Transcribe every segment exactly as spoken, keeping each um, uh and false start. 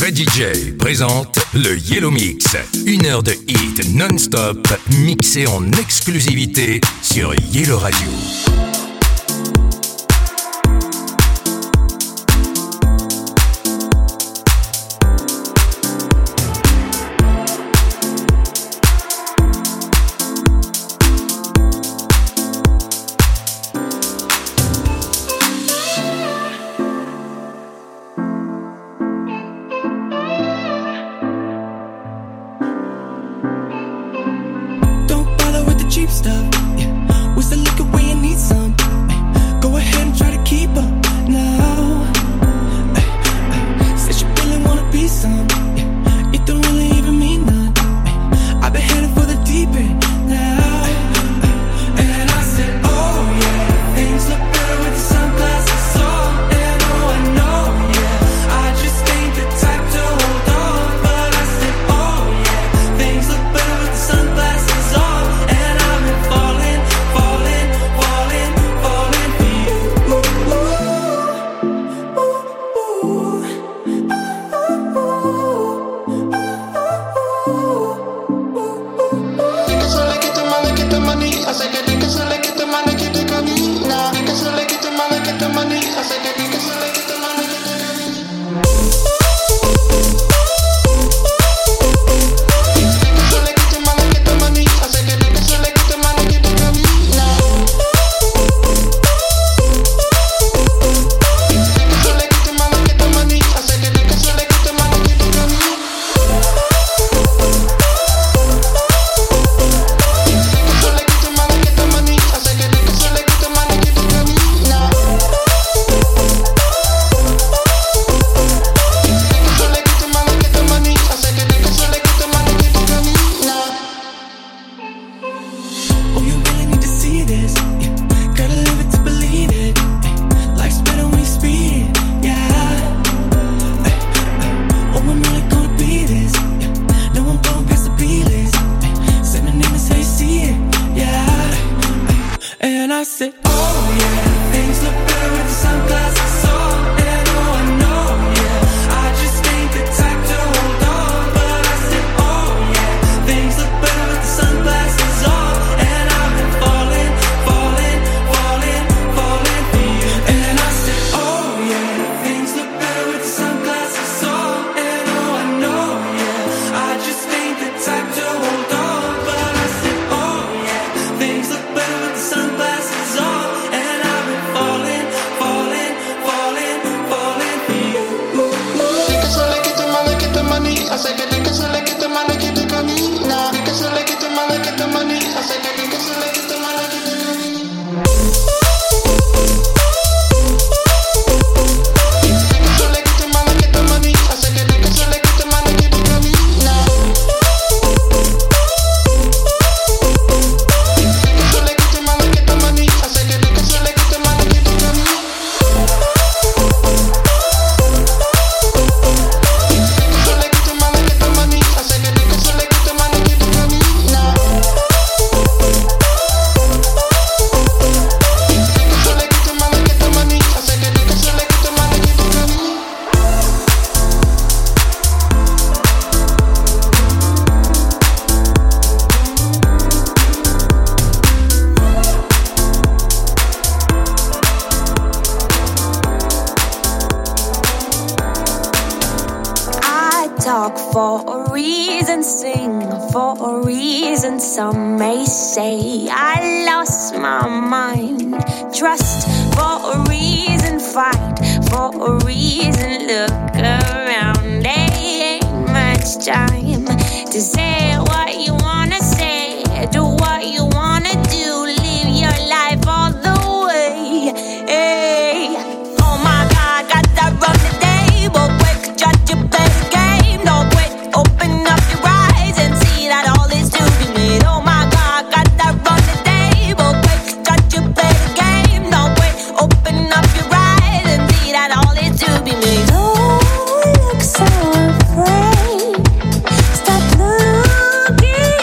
Fred D J présente le Yellow Mix. Une heure de hit non-stop mixé en exclusivité sur Yellow Radio. Stop looking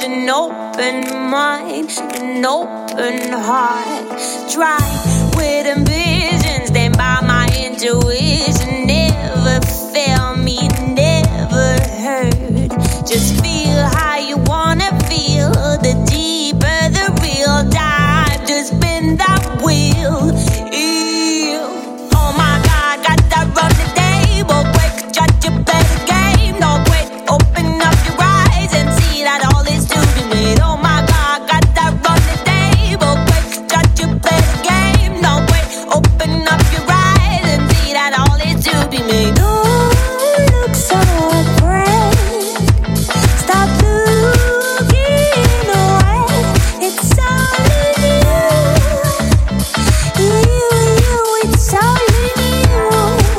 an open mind, an open heart. Try with ambition, stand by my intuition. Never fail me, never hurt. Just feel how you wanna feel. The deeper the real dive, just bend that wheel. Ew. Oh my God, got that run the table. Quick, judge your better game. No quit, open up your eyes and see that all is to be made. Oh my God, got that run the table. Quick, judge your better game. No quit, open up your eyes and see that all is to be made. Oh, you look so afraid. Stop looking away. It's all in you. You, you, it's all in you.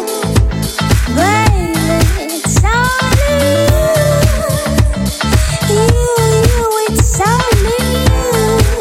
Baby, it's all in you. You, you, it's all in you.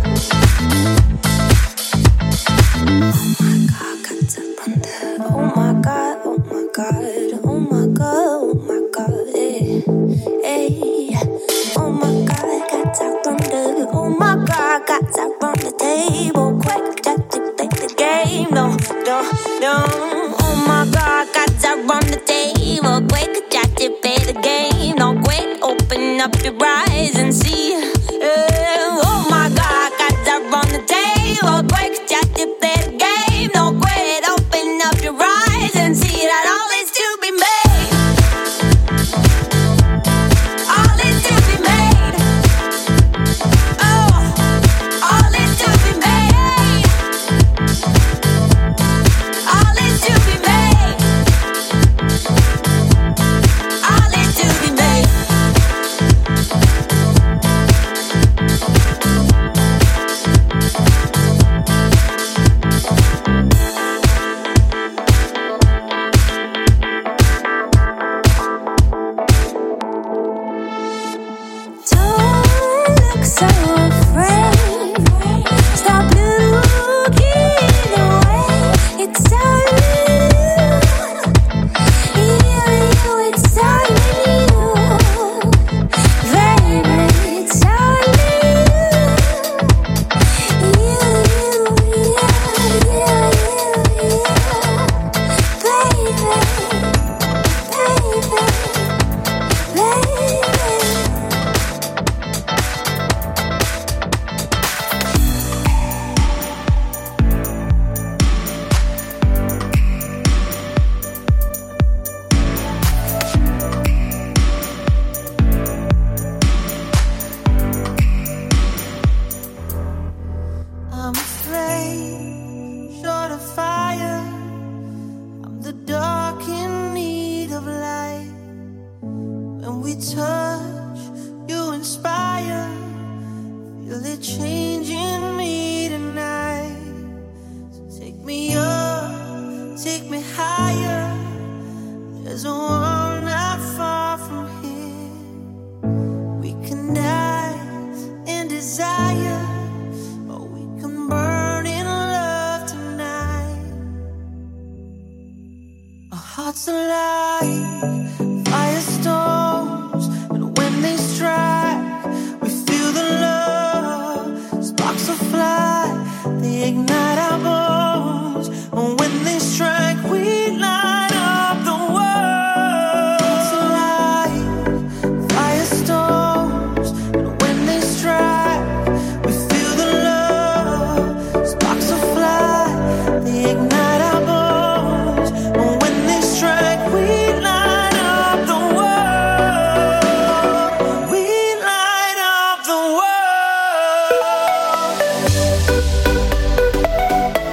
Oh my God, oh my God, oh my God, oh my God, eh, eh. Oh my God, got that on the, oh my God, got that on the table. Quick, just to play the game, no, no, no. Oh my God, got that on the table. Quick, just to play the game, no, quick, open up your eyes and see. Eh, oh my God, got that on the table. Quick, just to play the game, no, quit, open up your eyes and see that all is to be made. All is to be made. Oh, all is to be made. All is to be made. All is to be made. Don't look so afraid. Stop looking away. It's all in you. You, you, it's all in you. Baby, it's all in you. You, you, yeah, yeah, yeah, yeah. Baby, baby, baby. I'm afraid, short of fire. I'm the dark in need of light. When we touch, you inspire. Feel it changing me tonight. So take me up, take me higher. There's a world not far from here. We can die in desire, or we can burn in love tonight. Our hearts alive, firestorms, and when they strike, we feel the love. Sparks will fly, they ignite our bones, and when they strike, we light up the world. Hearts alive, firestorms, and when they strike, we feel the love. Sparks will fly, they ignite our bones, and when they strike, we light up the world. We light up the world.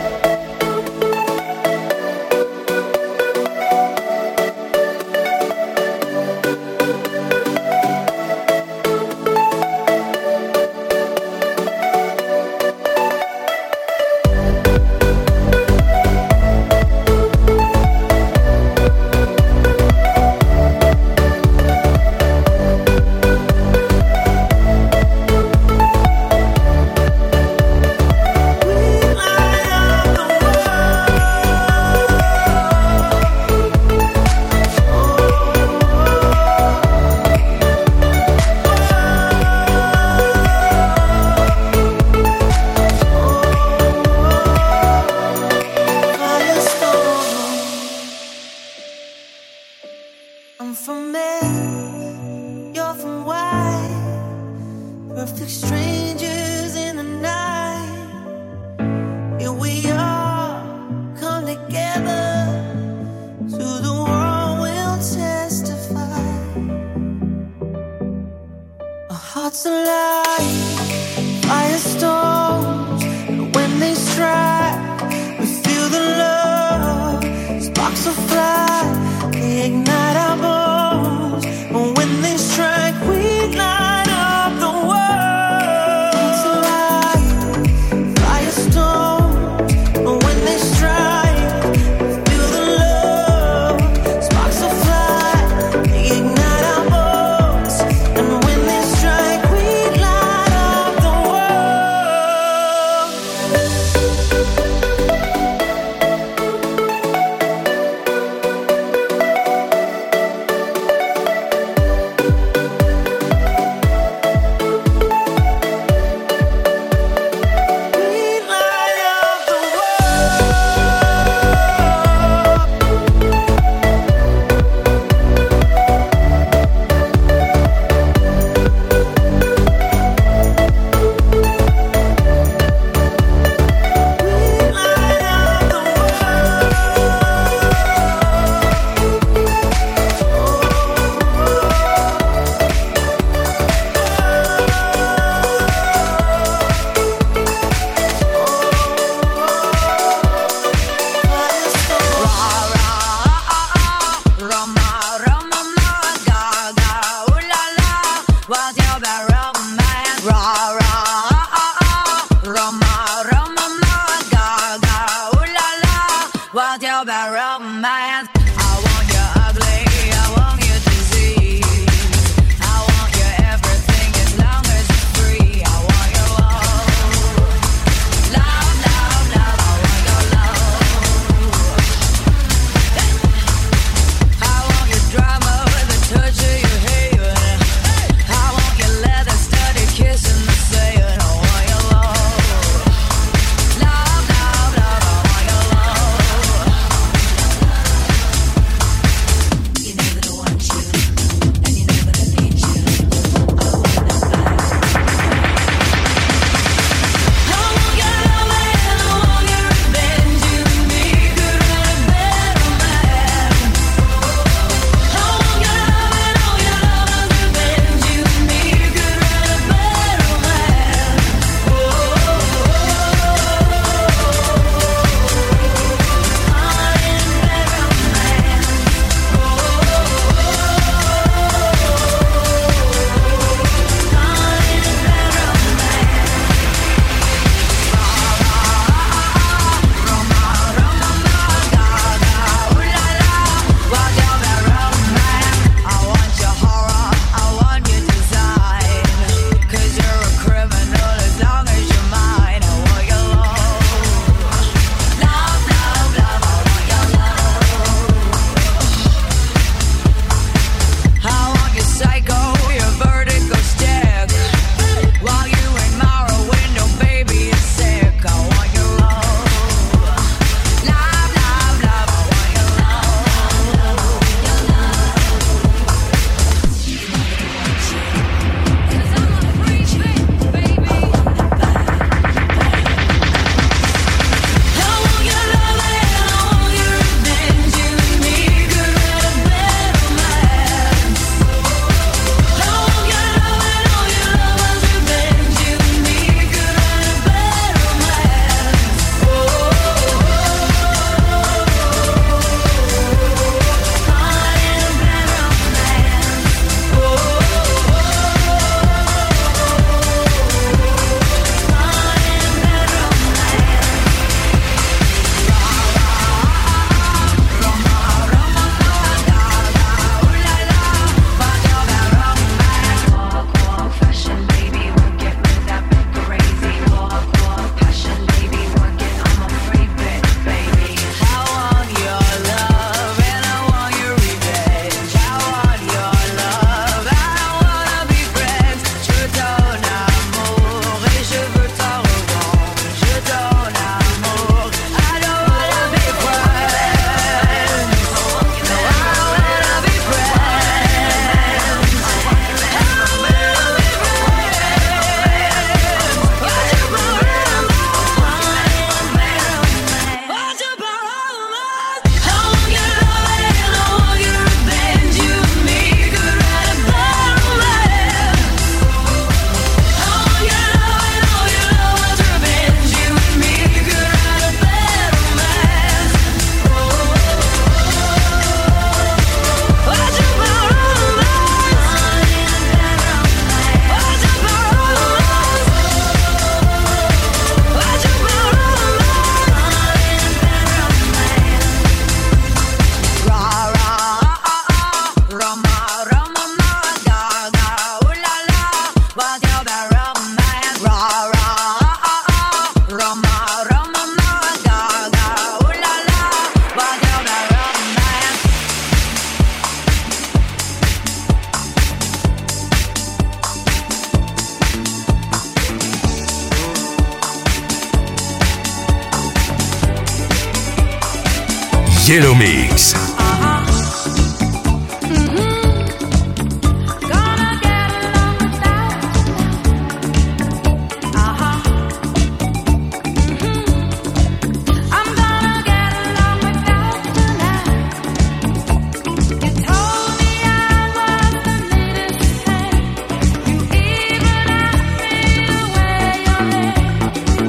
Yellow Mix.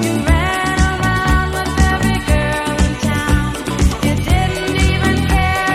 Didn't even care.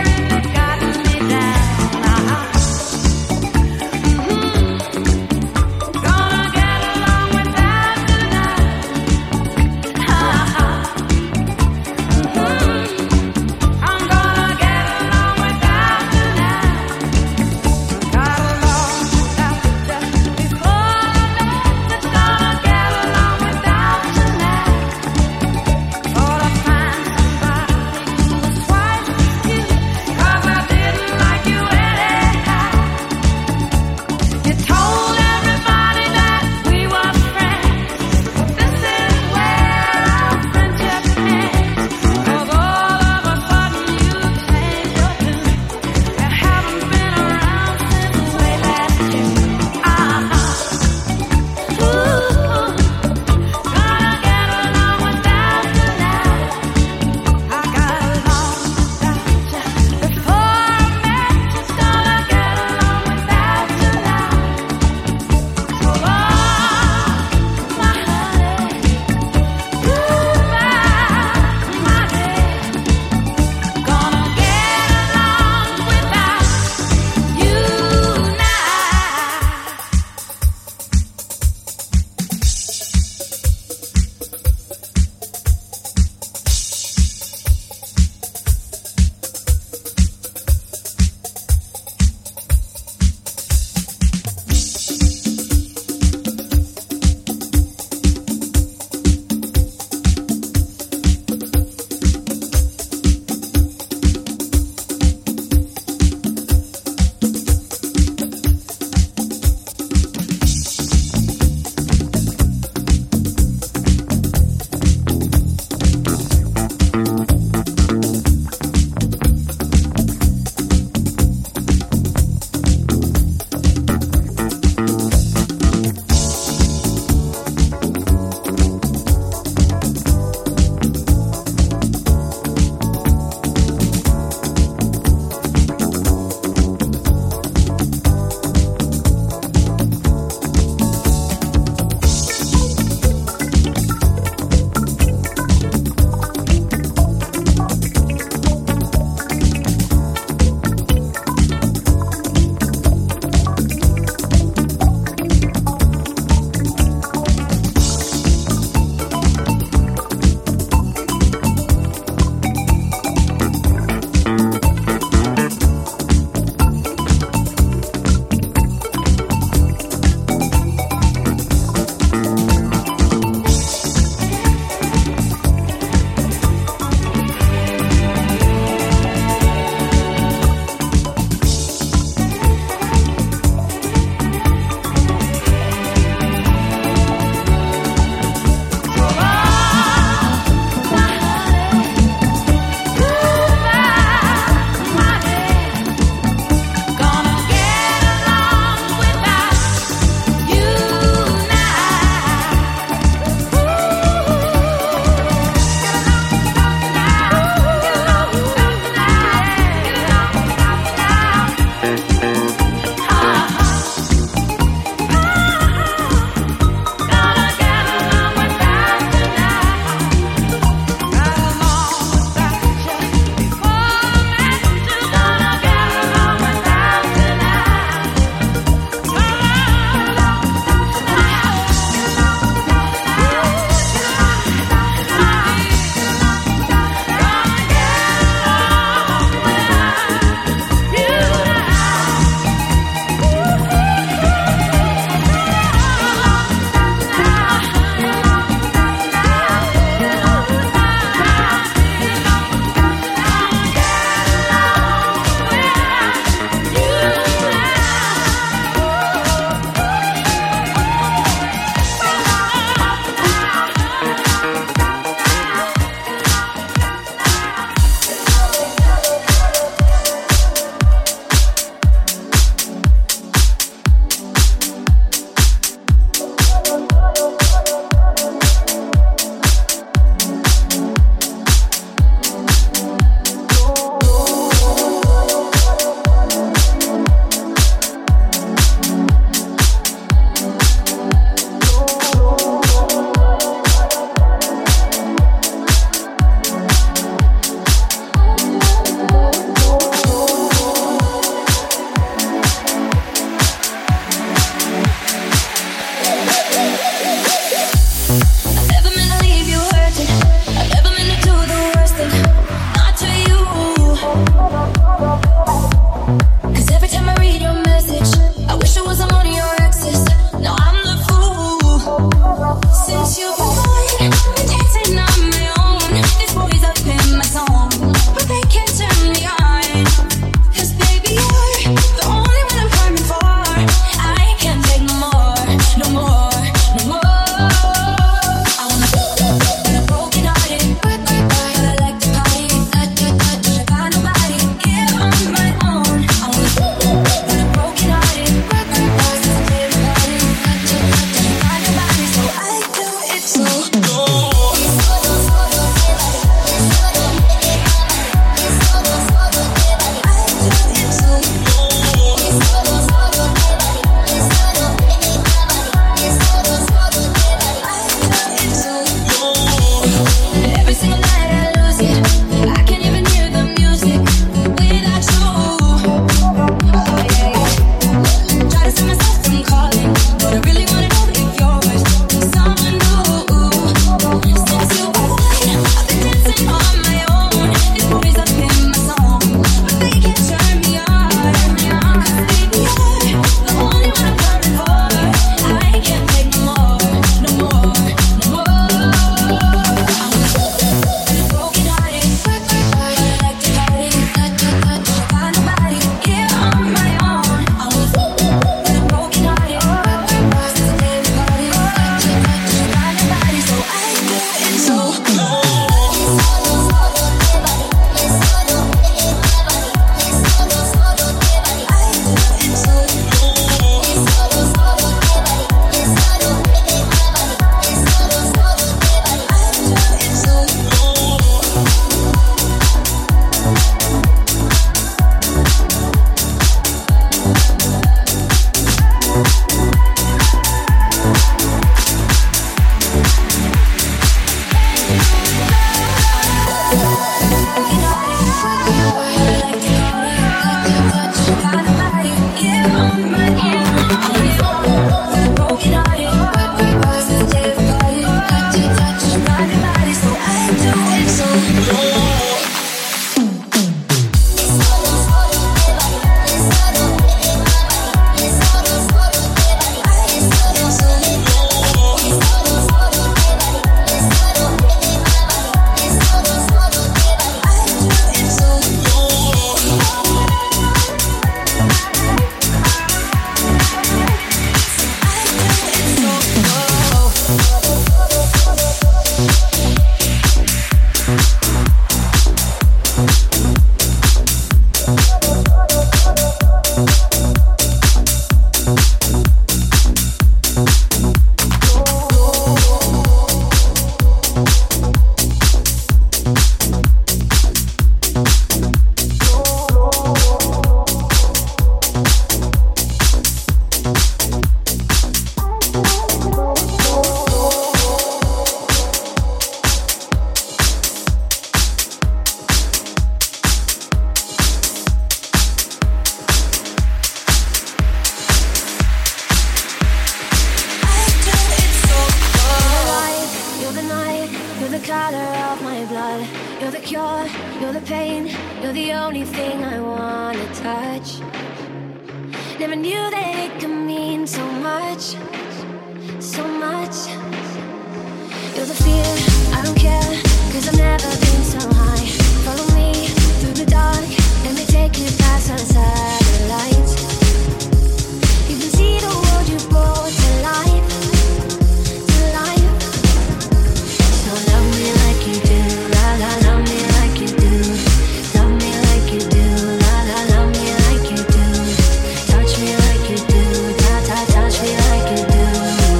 light, you're the color of my blood. You're the cure, you're the pain, you're the only thing I wanna touch. Never knew that it could mean so much, so much. You're the fear, I don't care, cause I've never been so high. Follow me through the dark, let me take you past our satellites. You can see the world you brought to life, to life. So love me like you do, la la, love me like you do. Love me like you do, la la, love me like you do. Touch me like you do, ta ta, touch me like you do.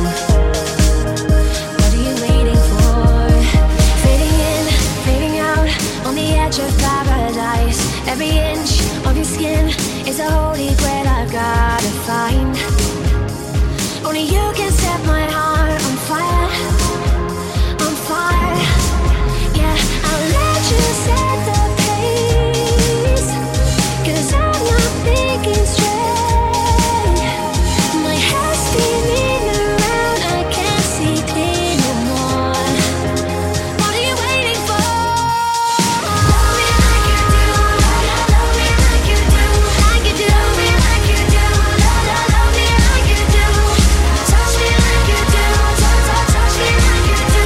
What are you waiting for? Fading in, fading out, on the edge of paradise. Every inch of your skin is a holy grail I've gotta find. Only you can set my heart on fire, on fire. Yeah, I'll let you set the pace, cause I'm not thinking straight. My head's spinning around, I can't see clear no more. What are you waiting for? Love me like you do, love me like you do, like you do, love me like you do, love, love, love me like you do. Touch me like you do, touch, touch, touch me like you do.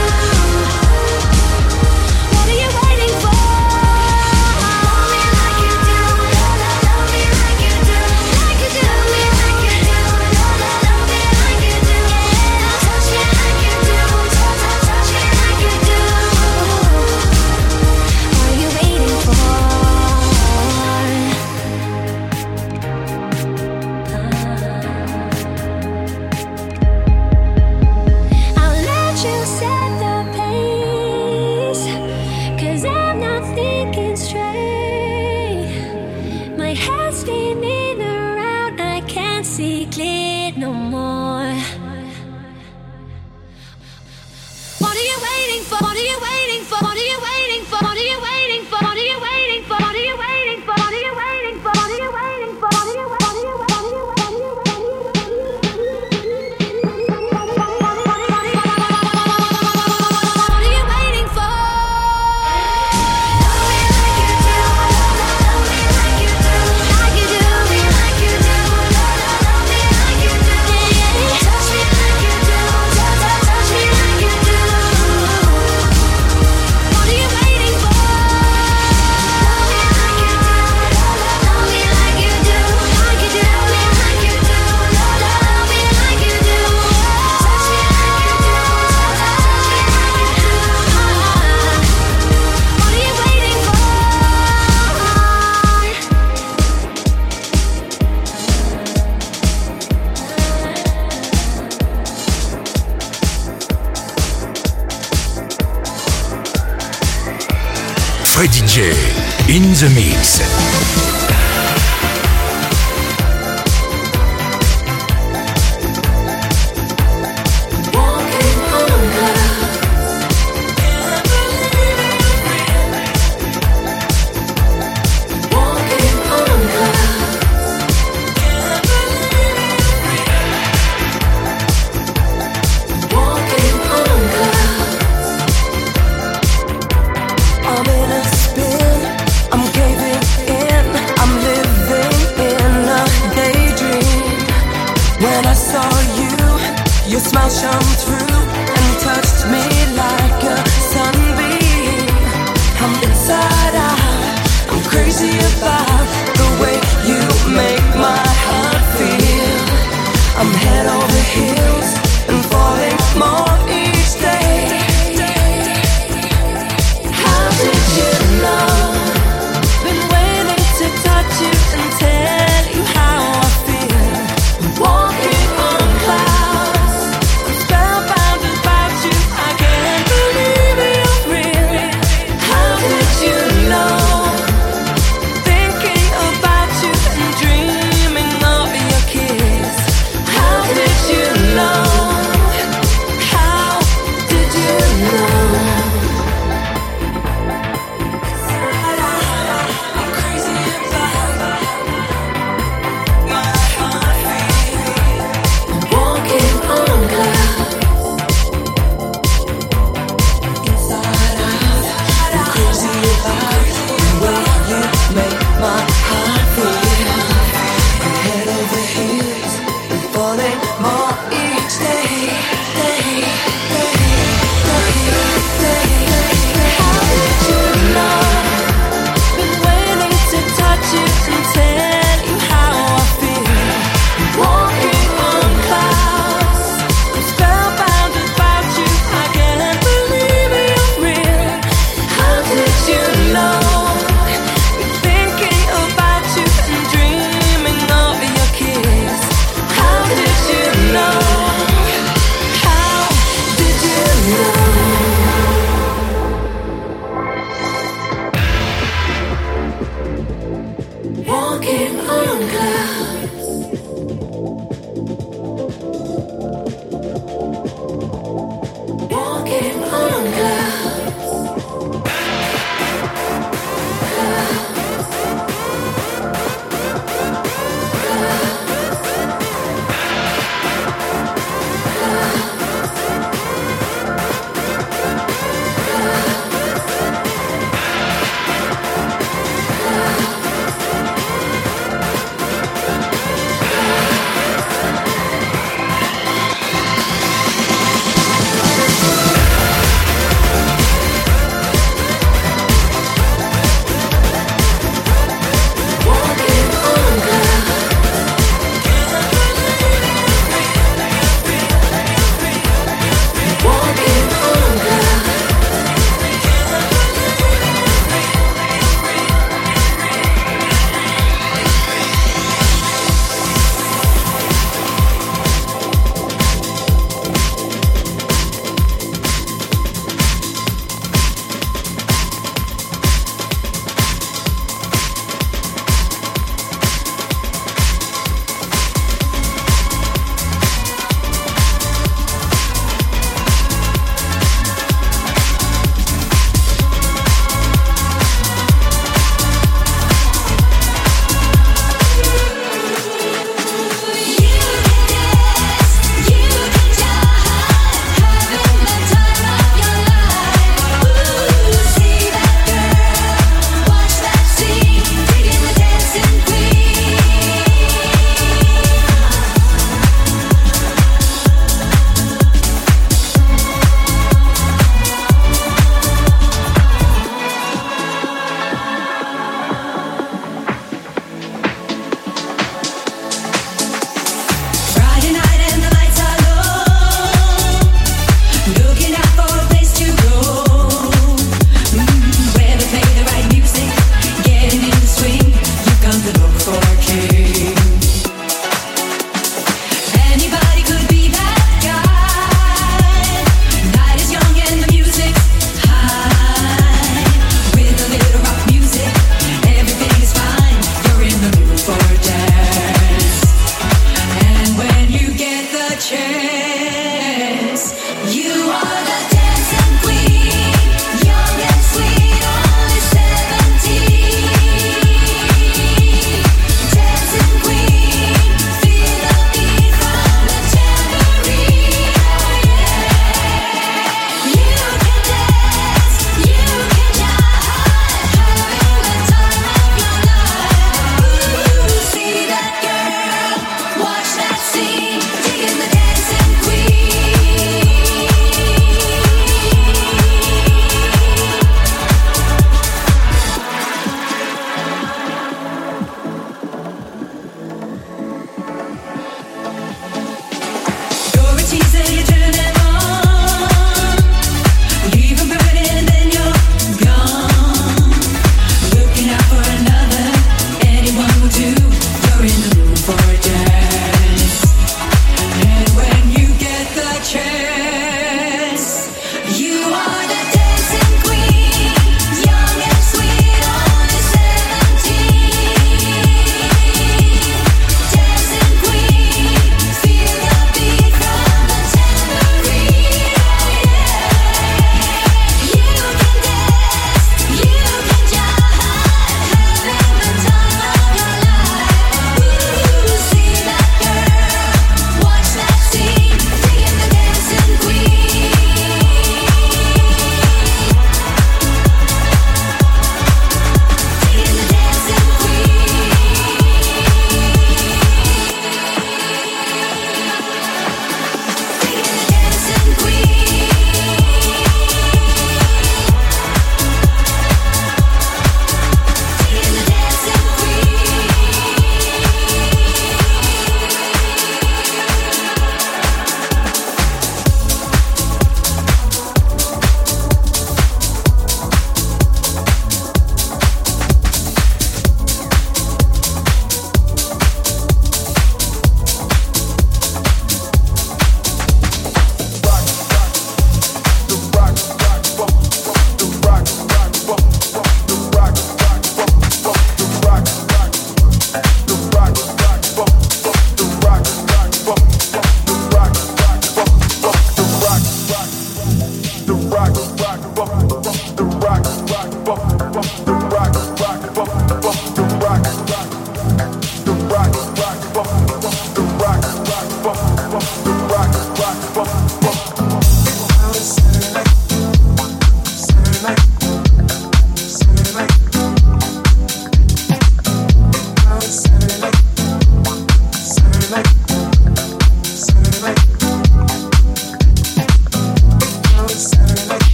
What are you waiting for? Love me like you do, love, love, love me like you do, like you do, love me like you do, love, love, love me like you do. Touch me like you do, touch, touch, touch me like you do. What are you waiting for? I'll let you set the pace, cause I'm not thinking straight. My head's spinning around, I can't see clear no more. What are you waiting for? What are you waiting for? What are you waiting for? What are you waiting for? What are you waiting for? What are you waiting for? What are you waiting for? What are you waiting for? What are you what are you what are you what are you what are you What are you waiting for? Love me like you do, love me like you do, like you do, me like you do, love, love me like you do. Touch me like you do, touch, touch, touch me like you do. What are you waiting for? Love me like you do, love me like you do, like you do, me like you do, love, love me like you do. Touch me like you do, touch, touch, touch me like you do. What are you waiting for? Freddy J in the mix. Walking on glass, walking on glass, walking on glass. I'm in a spin, I'm caving in.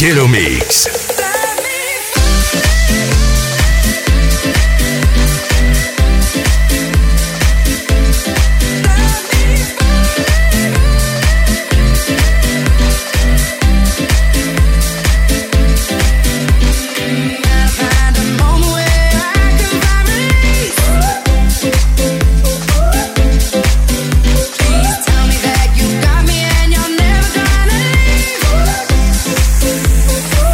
Yellow Mix. Please tell me that you got me and you're never gonna leave.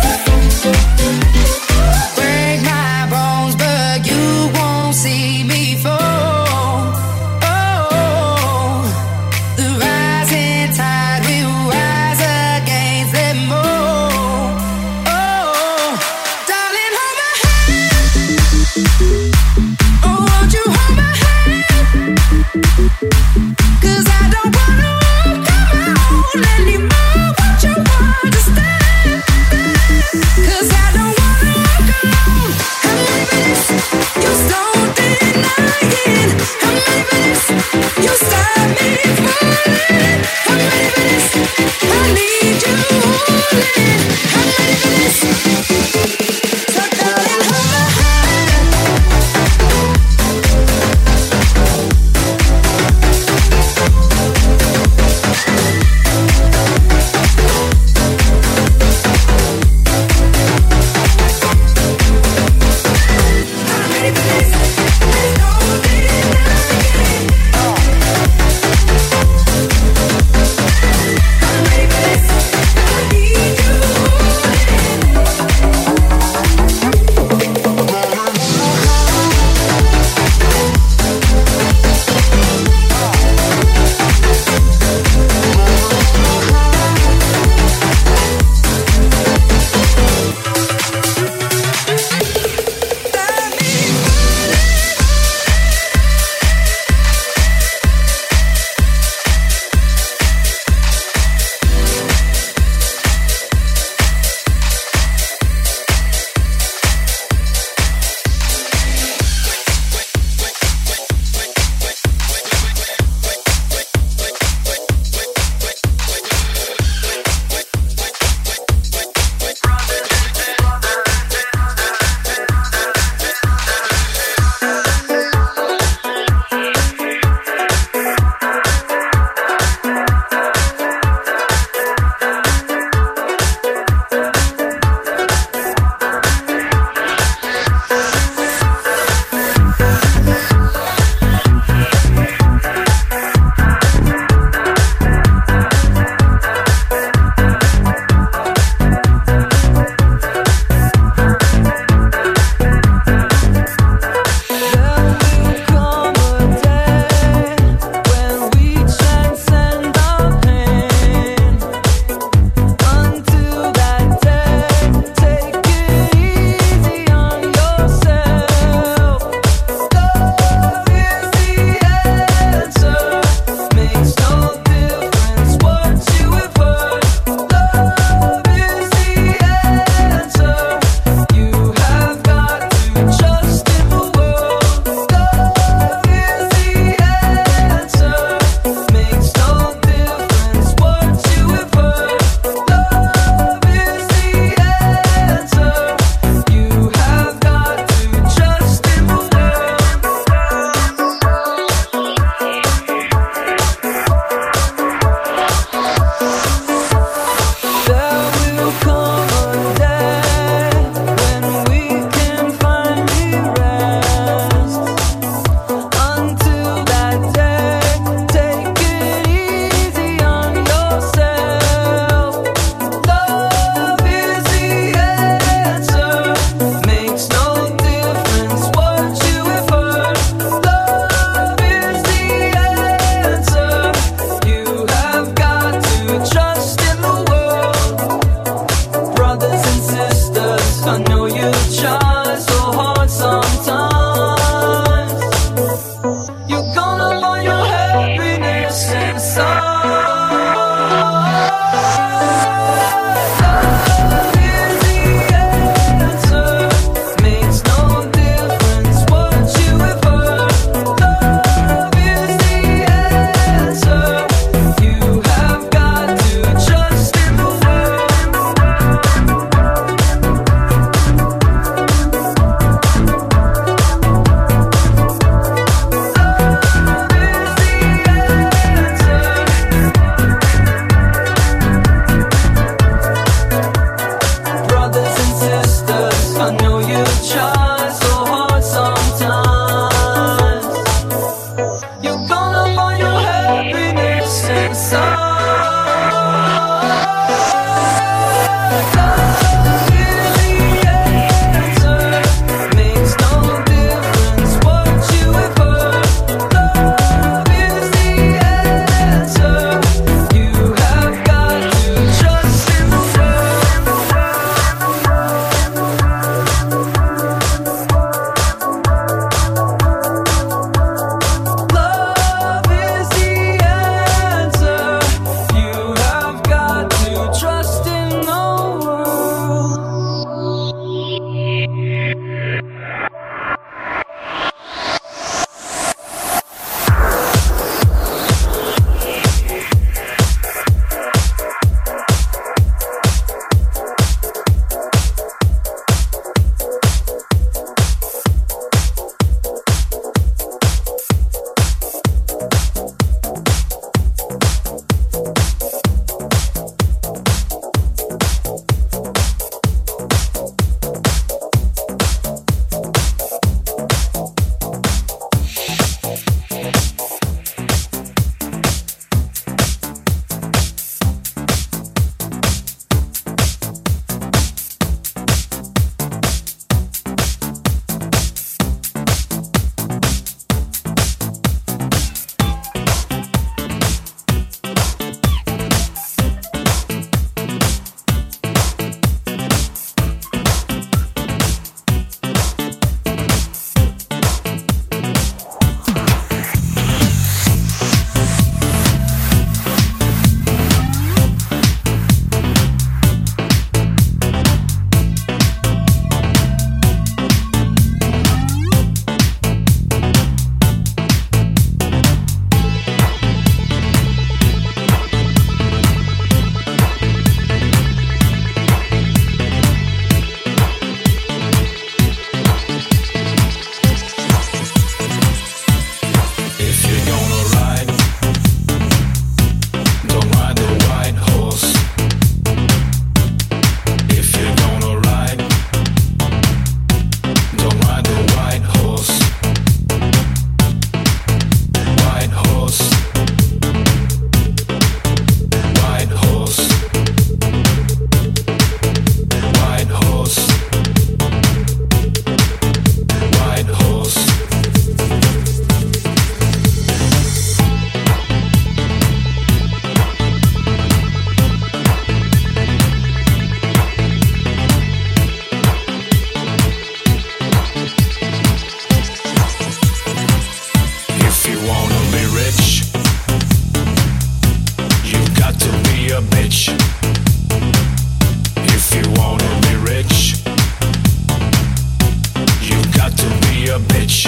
a bitch.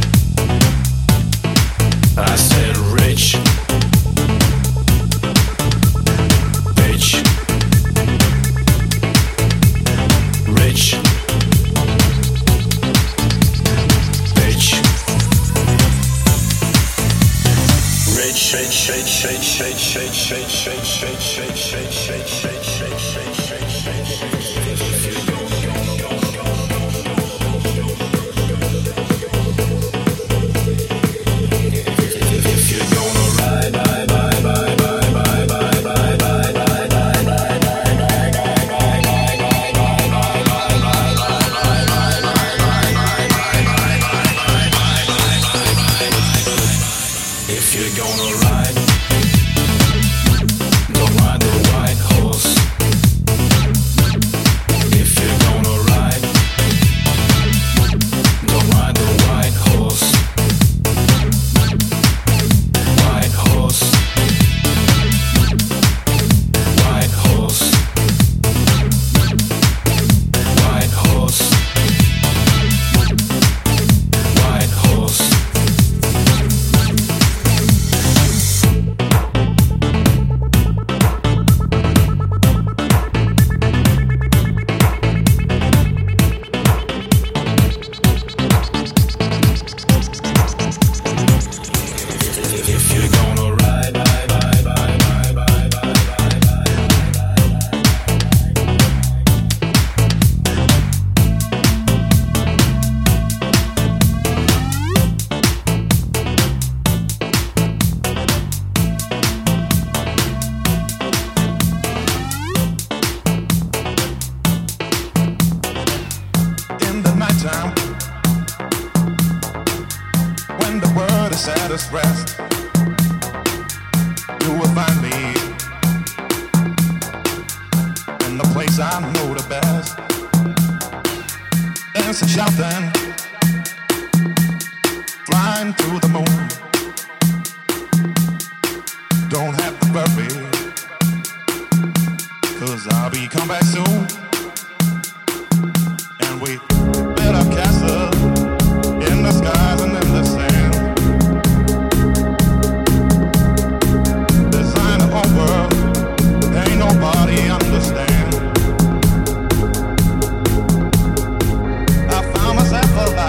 I said rich. Bitch. Rich. Bitch. Rich, rich, rich, rich, rich, rich, rich, rich, rich, rich, rich, rich, rich, rich, I found myself alive.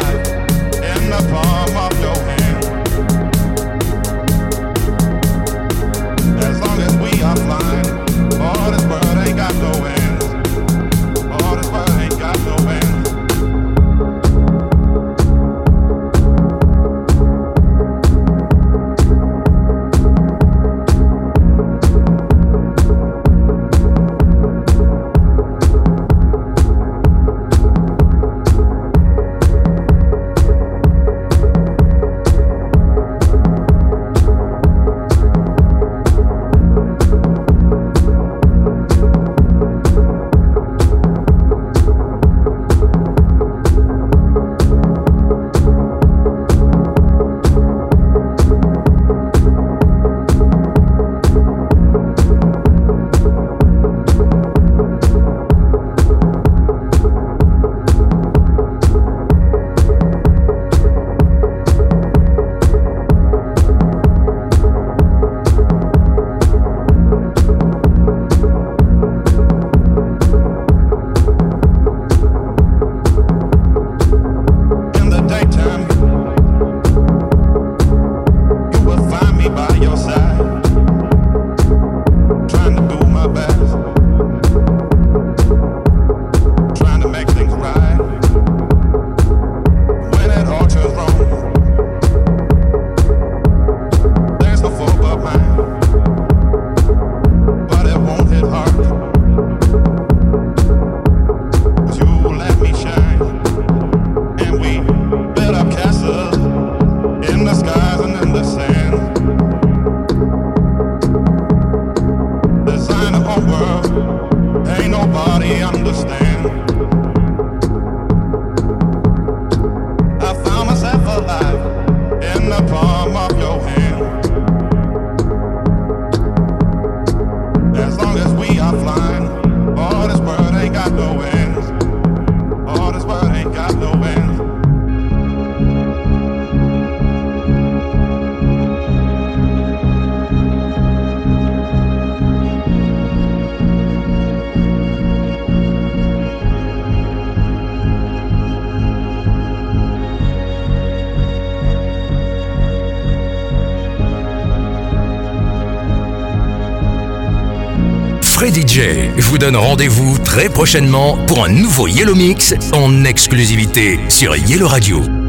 Freddy J vous donne rendez-vous très prochainement pour un nouveau Yellow Mix en exclusivité sur Yellow Radio.